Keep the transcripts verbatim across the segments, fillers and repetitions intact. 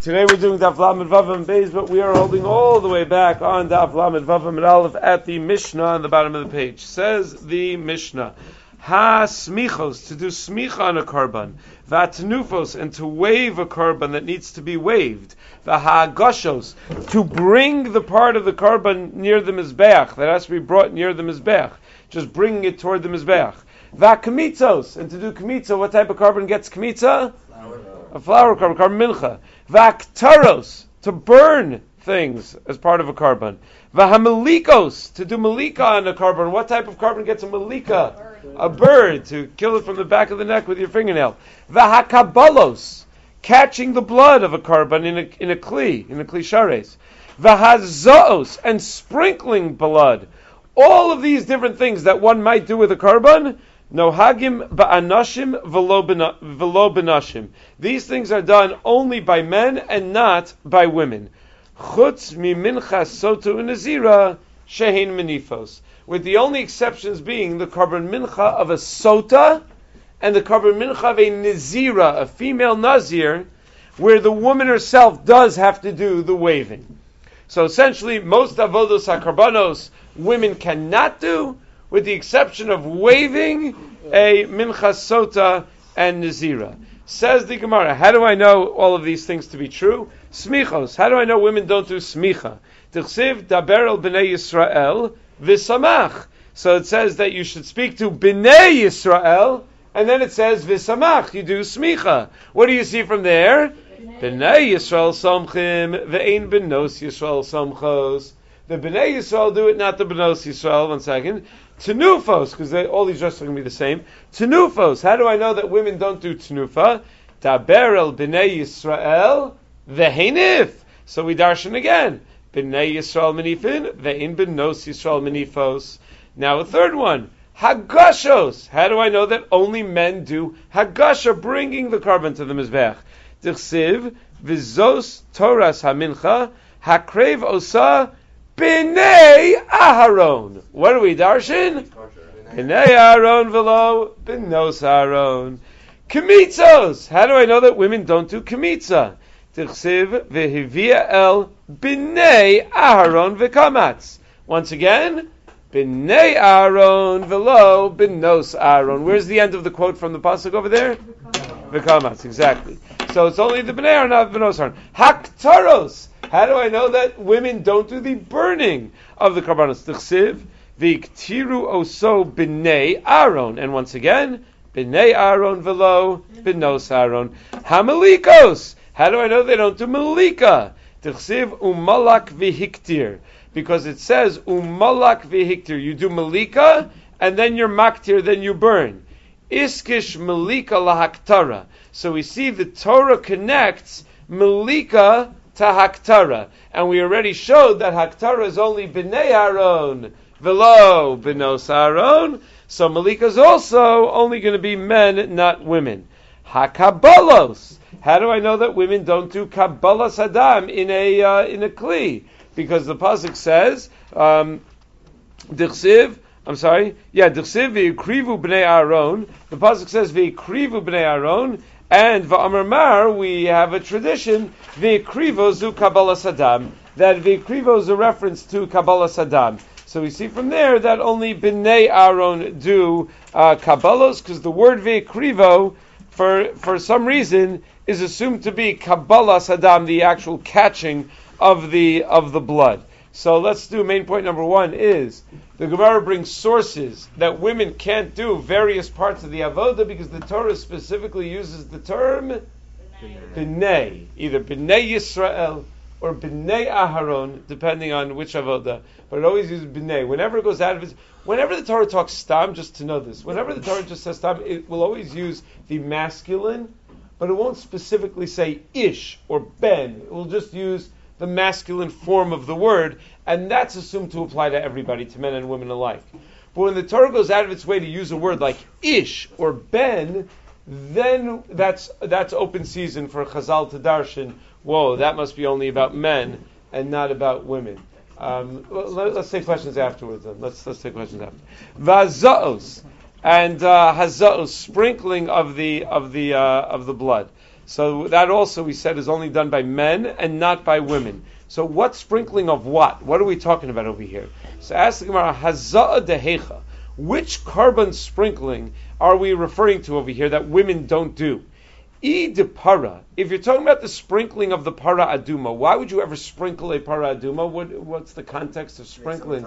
Today we're doing Daf Lamed Vav and Beis, but we are holding all the way back on Daf Lamed Vav and Aleph at the Mishnah on the bottom of the page. Says the Mishnah, Ha smichos, to do smicha on a korban, vatnufos, and to wave a korban that needs to be waved, vaha goshos, to bring the part of the korban near the mizbeach, that has to be brought near the mizbeach, just bringing it toward the mizbeach. Vakamitzos, and to do kmitza, what type of korban gets kmitza? A flour korban, korban mincha. Vaktaros, to burn things as part of a korban. Vahamelikos, to do malika on a korban. What type of korban gets a malika? Bird. A bird, to kill it from the back of the neck with your fingernail. Vahakabalos, catching the blood of a korban in a in a kli, in a kli shares. Vahazoos, and sprinkling blood. All of these different things that one might do with a korban, Nohagim ba'anashim velo benashim. These things are done only by men and not by women. Chutz mi mincha sotu unazira shehin menifos. With the only exceptions being the korban mincha of a sota and the korban mincha of a nazira, a female nazir, where the woman herself does have to do the waving. So essentially, most avodos hakarbanos women cannot do, with the exception of waving a mincha sota and nazira. Says the Gemara, how do I know all of these things to be true? Smichos, how do I know women don't do smicha? Tichsiv daber el b'nei Yisrael v'samach. So it says that you should speak to b'nei Yisrael, and then it says v'samach, you do smicha. What do you see from there? B'nei Yisrael somchim v'ein b'nos Yisrael somchos. The B'nai Yisrael do it, not the B'nos Yisrael. One second. Tenufos, because all these dresses are going to be the same. Tenufos. How do I know that women don't do tenufa? Taber el B'nai Yisrael v'heinif. So we darshan again. B'nai Yisrael menifin v'ein B'nos Yisrael menifos. Now a third one. Hagashos. How do I know that only men do hagasha, bringing the korban to the mizbech? Tichsiv v'zos toras hamincha hakrev osa B'nei Aharon. What are we darshan? B'nei Aharon v'lo b'nos Aharon. Kemitzos. How do I know that women don't do kemitza? Tichsiv v'hivia el b'nei Aharon v'kamatz. Once again, B'nei Aharon v'lo b'nos Aharon. Where's the end of the quote from the pasuk over there? V'kamatz. Exactly. So it's only the b'nei Aharon, not b'nos Aharon. Haktaros. How do I know that women don't do the burning of the karbanos? Tichsiv v'iktiru oso b'nei Aaron, and once again, b'nei Aaron v'lo b'nos Aaron. Hamalikos. How do I know they don't do malika? Tichsiv umalak v'hiktir, because it says umalak v'hiktir. You do malika, and then you're maktir, then you burn. Iskish malika lahaktara. So we see the Torah connects malika to haktara, and we already showed that haktara is only b'nei Aaron v'lo b'nos Aaron. So malika is also only going to be men, not women. Hakabalos. How do I know that women don't do kabbalah sadam in a uh, in a kli? Because the pasuk says, um, dichsiv. I'm sorry. Yeah, dichsiv v'ikrivu b'nei Aaron. The pasuk says v'ikrivu b'nei Aaron. And v'amar mar, we have a tradition, v'ikrivo zu Kabbalah Saddam, that v'ikrivo is a reference to Kabbalah Saddam. So we see from there that only B'nai Aaron do uh, Kabbalos, because the word v'ikrivo, for for some reason, is assumed to be Kabbalah Saddam, the actual catching of the of the blood. So let's do main point number one is, the Gemara brings sources that women can't do various parts of the avoda because the Torah specifically uses the term b'nei, either b'nei Yisrael or b'nei Aharon, depending on which avoda, but it always uses b'nei. Whenever it goes out of its, whenever the Torah talks stam, just to know this, whenever the Torah just says stam, it will always use the masculine, but it won't specifically say ish or ben. It will just use the masculine form of the word, and that's assumed to apply to everybody, to men and women alike. But when the Torah goes out of its way to use a word like ish or ben, then that's that's open season for Chazal to darshan. Whoa, that must be only about men and not about women. Um, let, let's take questions afterwards. Then. Let's let's take questions after. Vazaos and uh, hazaos, sprinkling of the of the uh, of the blood. So that also we said is only done by men and not by women. So what sprinkling of what? What are we talking about over here? So ask the Gemara, Haza'a dehecha. Which carbon sprinkling are we referring to over here that women don't do? I de para. If you're talking about the sprinkling of the para aduma, why would you ever sprinkle a para aduma? What, what's the context of sprinkling?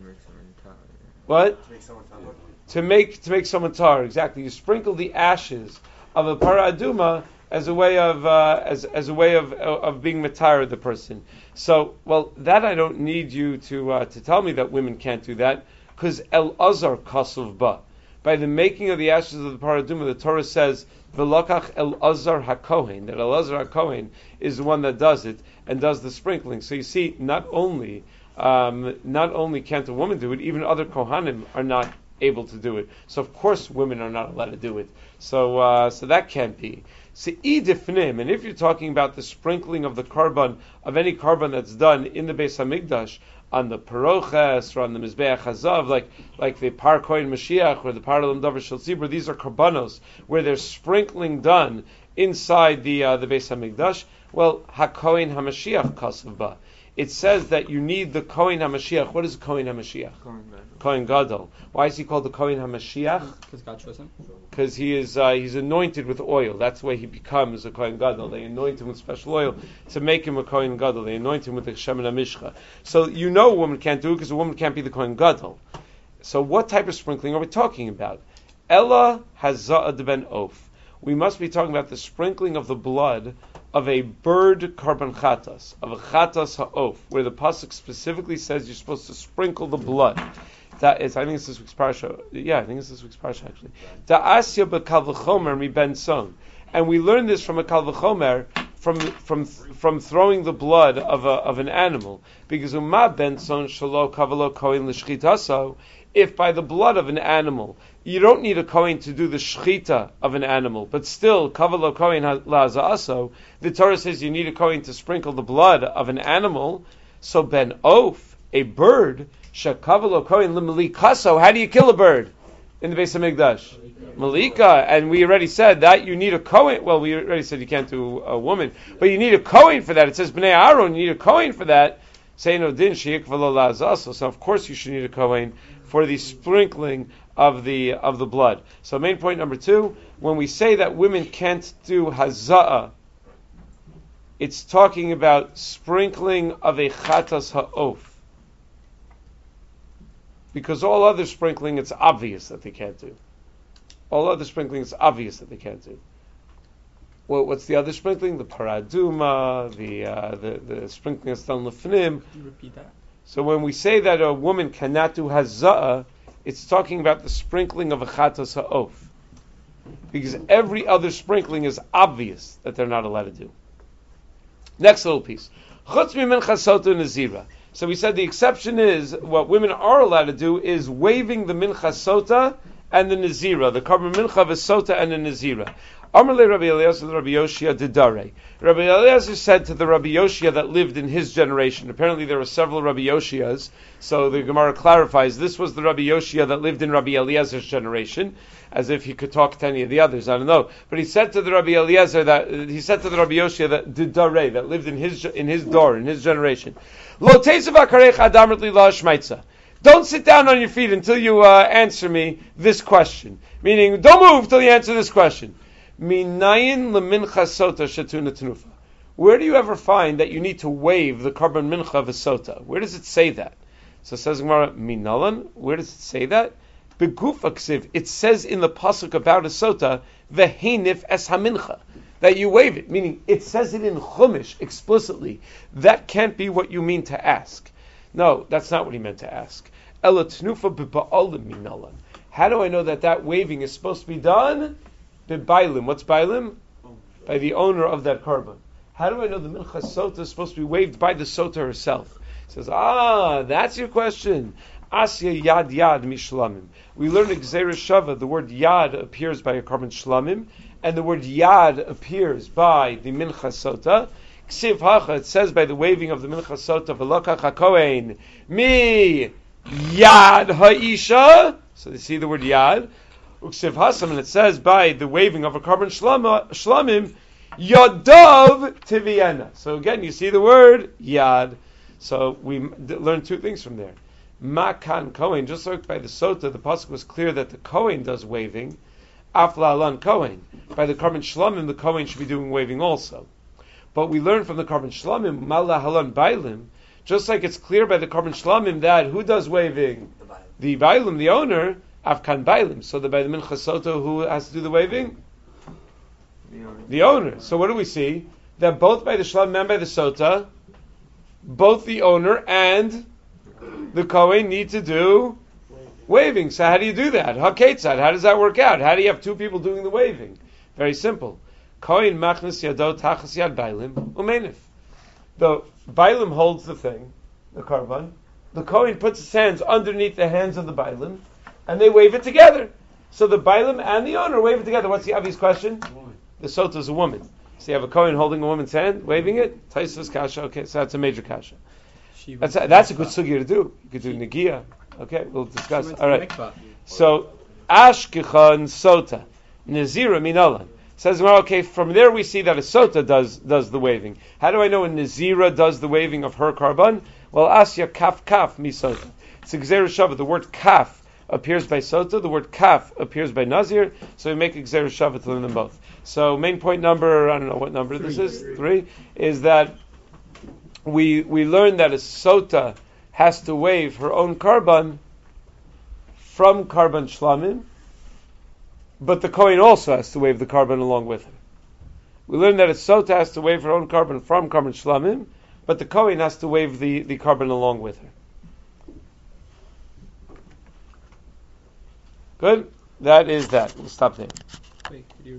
What? To make someone tar. To make to make someone tar. Exactly. You sprinkle the ashes of a para aduma as a way of uh, as as a way of of being matar the person. So, well, that I don't need you to uh, to tell me that women can't do that, because El Azar kasav ba. By the making of the ashes of the paraduma, the Torah says, "V'lakach El Azar hakohen." That El Azar hakohen is the one that does it and does the sprinkling. So you see, not only um, not only can't a woman do it, even other kohanim are not able to do it. So of course, women are not allowed to do it. So uh, so that can't be. Se'idifnim, and if you're talking about the sprinkling of the carbon of any carbon that's done in the Beis Hamikdash, on the Paroches or on the Mizbeach Hazav, like like the Par Kohen Mashiach or the Paralam Davar Shel Tzibur, these are karbanos where there's sprinkling done inside the uh, the Beis Hamikdash. Well, HaKohen HaMashiach Kasav Ba. It says that you need the Kohen HaMashiach. What is Kohen HaMashiach? Kohen Gadol. Why is he called the Kohen HaMashiach? Because God chose him. Because he is uh, he's anointed with oil. That's the way he becomes a Kohen Gadol. They anoint him with special oil to make him a Kohen Gadol. They anoint him with the Shemen HaMishcha. So you know a woman can't do it because a woman can't be the Kohen Gadol. So what type of sprinkling are we talking about? Ella Haza'ad ben Of. We must be talking about the sprinkling of the blood of a bird carbon chatas, of a chatas ha'of, where the pasuk specifically says you're supposed to sprinkle the blood. That is, I think it's this week's parsha. Yeah, I think it's this week's parsha actually. Da'asya b'kal v'chomer mi ben son, and we learn this from a kal v'chomer, from from from throwing the blood of a of an animal, because uma ben son shalo kavalo kohen l'shchitaso. If by the blood of an animal you don't need a kohen to do the shchita of an animal, but still kavalo kohen la'azaaso, the Torah says you need a kohen to sprinkle the blood of an animal. So ben oaf, a bird, shakavalo kohen l'malikaso. How do you kill a bird in the Beis Hamikdash? Malika, and we already said that you need a kohen. Well, we already said you can't do a woman, but you need a kohen for that. It says bnei Aaron, you need a kohen for that. Say no din sheyikvalo la'azaso. So of course you should need a kohen for the sprinkling of the of the blood. So main point number two, when we say that women can't do haza'ah, it's talking about sprinkling of a chatas ha'of. Because all other sprinkling, it's obvious that they can't do. All other sprinkling, it's obvious that they can't do. Well, what's the other sprinkling? The paraduma, the uh, the, the sprinkling of stan lefnim. Can you repeat that? So when we say that a woman cannot do haza'ah, it's talking about the sprinkling of a chatas ha'of. Because every other sprinkling is obvious that they're not allowed to do. Next little piece. Chutz mi mincha sota nazira. So we said the exception is, what women are allowed to do is waving the mincha sota and the nazira, the carbon mincha of a sota and a nazira. Amarle Rabbi Eliezer Rabbi Yoshia Didare. Rabbi Eliezer said to the Rabbi Yoshia that lived in his generation. Apparently there were several Rabbi Yoshias, so the Gemara clarifies this was the Rabbi Yoshia that lived in Rabbi Eliezer's generation, as if he could talk to any of the others. I don't know, but he said to the Rabbi Eliezer that he said to the Rabbi Yoshia that Didare that lived in his in his door in his generation. Lo teisav akarech adam li la shmeitza. Don't sit down on your feet until you uh, answer me this question. Meaning, don't move till you answer this question. Minayin lemincha sota shatuna tenufa. Where do you ever find that you need to wave the carbon mincha of a sota? Where does it say that? So it says Gemara, minalan. Where does it say that? Begufa ksiv. It says in the pasuk about a sota, vehenif es hamincha, that you wave it. Meaning, it says it in Chumash explicitly. That can't be what you mean to ask. No, that's not what he meant to ask. Ela tenufa b'ba'alim minalan. How do I know that that waving is supposed to be done? Bailim. What's Bailim? By the owner of that carbon. How do I know the mincha sota is supposed to be waved by the sota herself? He says, ah, that's your question. Asya yad yad mishlamim. We learn in Gzeira Shava, the word yad appears by a carbon shlamim, and the word yad appears by the mincha sota. Ksiv hacha, it says by the waving of the mincha sota, v'lokach hakohen, mi yad ha'isha. So they see the word yad. Uksiv hasam, and it says by the waving of a carbon shlamim, Yodov Tiviena. So again, you see the word Yad. So we d- learned two things from there. Makan Kohen, just like by the Sota, the pasuk was clear that the Kohen does waving. Afla Alan Kohen. By the Karban Shlamim, the Kohen should be doing waving also. But we learn from the Karban Shlamim, Mala Halan Bailim, just like it's clear by the Karban Shlamim that who does waving? The Bailim, the owner, Afkan Bailim. So the by the Mincha Sota, who has to do the waving? The owner. The owner. So what do we see? That both by the Shlamim and by the Sota, both the owner and the Kohen need to do waving. So how do you do that? Haketzad. How does that work out? How do you have two people doing the waving? Very simple. Kohen machnas yado tachas yad bailim umenif. The bailim holds the thing, the karban. The Kohen puts his hands underneath the hands of the bailim, and they wave it together. So the bailim and the owner wave it together. What's the obvious question? The sota is a woman. So you have a Kohen holding a woman's hand, waving it. Taisvus kasha. Okay, so that's a major kasha. That's a, that's a good sugya to do. You could do negia. Okay, we'll discuss. All right. So ashkicha and sota nazira minolan says, well, okay. From there we see that a sota does does the waving. How do I know a nazira does the waving of her karban? Well, asya kaf kaf mi sota. It's a gzeira shava. The word kaf appears by sota. The word kaf appears by nazir. So we make a gzeira shava to learn them both. So main point number, I don't know what number three, this is, three. three, is that we we learn that a sota has to wave her own karban from karban shlamim, but the Kohen also has to wave the karban along with her. We learn that a sota has to wave her own karban from karban shlamim, but the Kohen has to wave the, the karban along with her. Good? That is that. We'll stop there. Wait,